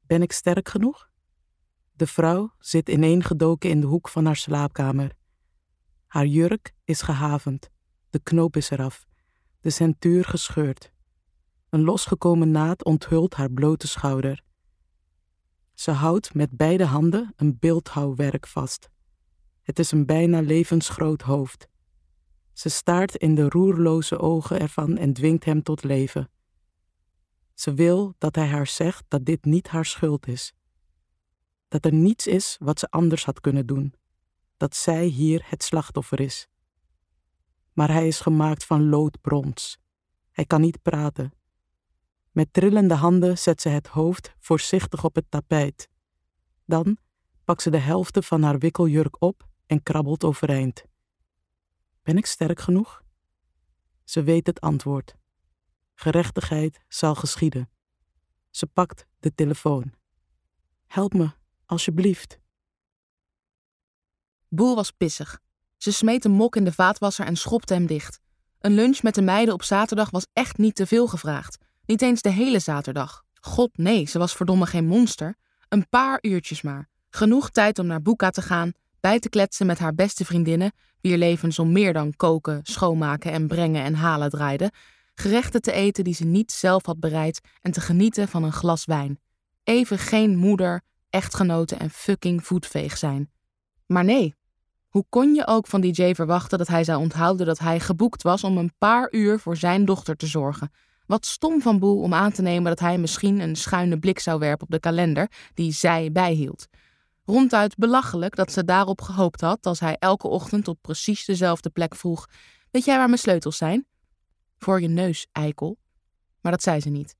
Ben ik sterk genoeg? De vrouw zit ineengedoken in de hoek van haar slaapkamer. Haar jurk is gehavend, de knoop is eraf, de ceintuur gescheurd. Een losgekomen naad onthult haar blote schouder. Ze houdt met beide handen een beeldhouwwerk vast. Het is een bijna levensgroot hoofd. Ze staart in de roerloze ogen ervan en dwingt hem tot leven. Ze wil dat hij haar zegt dat dit niet haar schuld is. Dat er niets is wat ze anders had kunnen doen. Dat zij hier het slachtoffer is. Maar hij is gemaakt van loodbrons. Hij kan niet praten. Met trillende handen zet ze het hoofd voorzichtig op het tapijt. Dan pakt ze de helft van haar wikkeljurk op en krabbelt overeind. Ben ik sterk genoeg? Ze weet het antwoord. Gerechtigheid zal geschieden. Ze pakt de telefoon. Help me, alsjeblieft. Boel was pissig. Ze smeet een mok in de vaatwasser en schopte hem dicht. Een lunch met de meiden op zaterdag was echt niet te veel gevraagd. Niet eens de hele zaterdag. God nee, ze was verdomme geen monster. Een paar uurtjes maar. Genoeg tijd om naar Buka te gaan, bij te kletsen met haar beste vriendinnen, wier levens om meer dan koken, schoonmaken en brengen en halen draaiden, gerechten te eten die ze niet zelf had bereid en te genieten van een glas wijn. Even geen moeder, echtgenote en fucking voetveeg zijn. Maar nee, hoe kon je ook van DJ verwachten dat hij zou onthouden dat hij geboekt was om een paar uur voor zijn dochter te zorgen? Wat stom van Boel om aan te nemen dat hij misschien een schuine blik zou werpen op de kalender die zij bijhield. Ronduit belachelijk dat ze daarop gehoopt had als hij elke ochtend op precies dezelfde plek vroeg: weet jij waar mijn sleutels zijn? Voor je neus, eikel. Maar dat zei ze niet.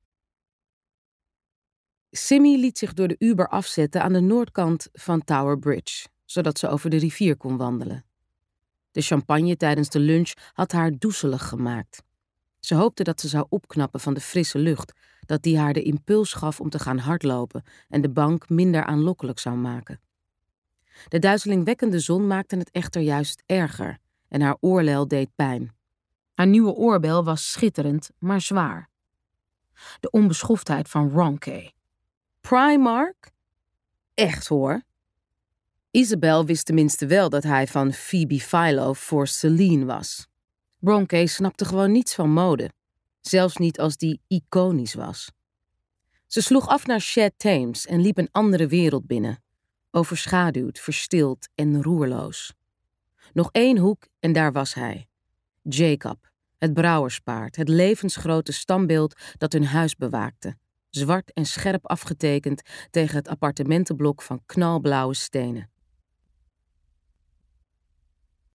Simmy liet zich door de Uber afzetten aan de noordkant van Tower Bridge, zodat ze over de rivier kon wandelen. De champagne tijdens de lunch had haar doezelig gemaakt. Ze hoopte dat ze zou opknappen van de frisse lucht, dat die haar de impuls gaf om te gaan hardlopen en de bank minder aanlokkelijk zou maken. De duizelingwekkende zon maakte het echter juist erger en haar oorlel deed pijn. Haar nieuwe oorbel was schitterend, maar zwaar. De onbeschoftheid van Ronke. Primark? Echt hoor. Isabel wist tenminste wel dat hij van Phoebe Philo voor Celine was. Ronke snapte gewoon niets van mode, zelfs niet als die iconisch was. Ze sloeg af naar Chet Thames en liep een andere wereld binnen, overschaduwd, verstild en roerloos. Nog 1 hoek en daar was hij. Jacob, het brouwerspaard, het levensgrote standbeeld dat hun huis bewaakte, zwart en scherp afgetekend tegen het appartementenblok van knalblauwe stenen.